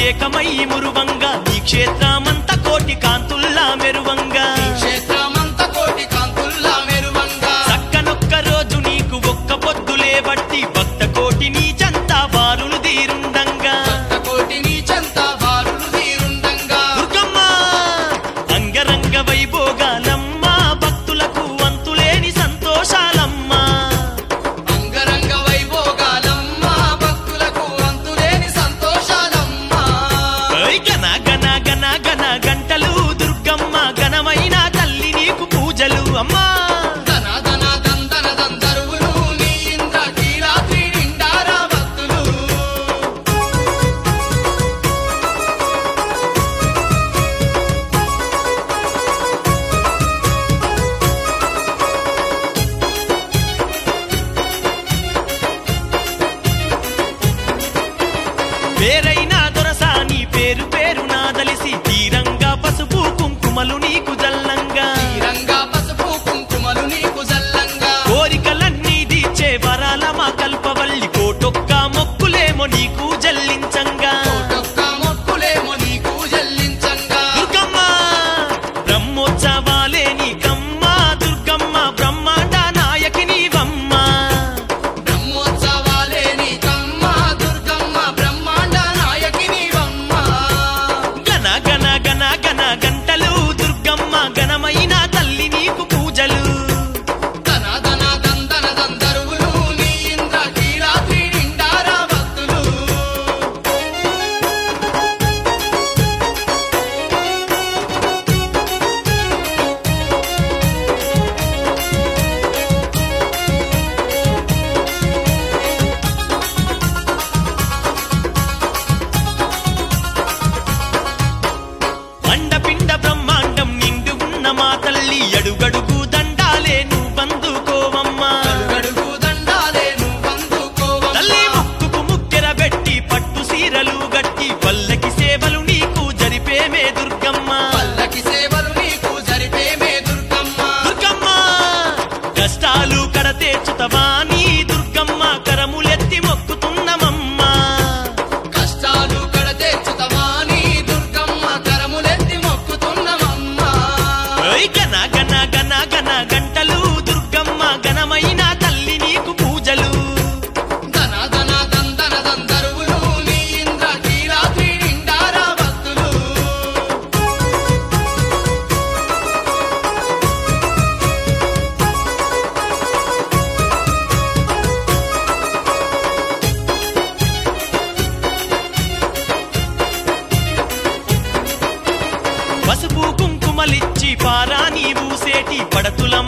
ఏకమై మురువంగా నీ క్షేత్రమంత కోటి కాంతుల్లా మెరువంగా చక్కనొక్క రోజు నీకు ఒక్క పొద్దులే బట్టి భక్త కోటి నీ చంతా బారులు తీరుండంగా దుర్గమ్మ అంగరంగ వైభోగాలమ్మ భక్తులకు అంతులేని సంతోషాలమ్మా గంటలు దుర్గమ్మ ఘనమైన తల్లి నీకు పూజలు అమ్మా పేరైన దొరసాని పేరు పేరు నాదలిసి తీరంగా పసుపు కుంకుమలు నీకు జల్లంగా కోరికలన్నీ తీర్చే వరాల మా కల్పవల్లి కోటొక్క మొక్కులేమో నీకు జల్లించంగా దుర్గమ్మ బ్రహ్మోత్సవాలే నీకమ్మ దుర్గమ్మ బ్రహ్మాండ నాయకి నీవమ్మ గంటలు దుర్గమ్మ ఘనమైన తల్లి నీకు పూజలు అండపిండ బ్రహ్మాండం నిండు ఉన్న మా తల్లి అడుగడుగు దండాలే నువ్వందుకోవమ్మా తల్లి ముక్కుకు ముక్కెర పెట్టి పట్టు సీరలు గట్టి పల్లకి సేవలు నీకు జరిపేమే దుర్గమ్మ దుర్గమ్మ కష్టాలు కడతేర్చుతవా నీ దుర్గమ్మ కరములెత్తి మొక్కుతున్నమమ్మా గంటలు దుర్గమ్మ ఘనమైన తల్లి నీకు పూజలు పసుపు కుంకుమలిచ్చి పారా నీవు సేటి పడతుల